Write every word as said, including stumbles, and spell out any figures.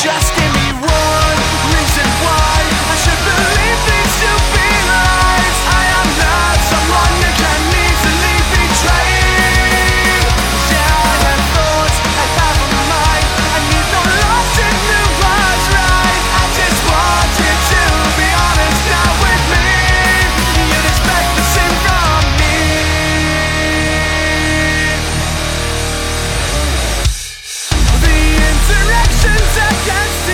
Just give me one reason why I should believe things to be lies. I am not someone you can easily betray. Yeah, I have thoughts, I have a mind. I need no loss in who was right. I just want you to be honest now with me. You'd expect the same from me. The interactions against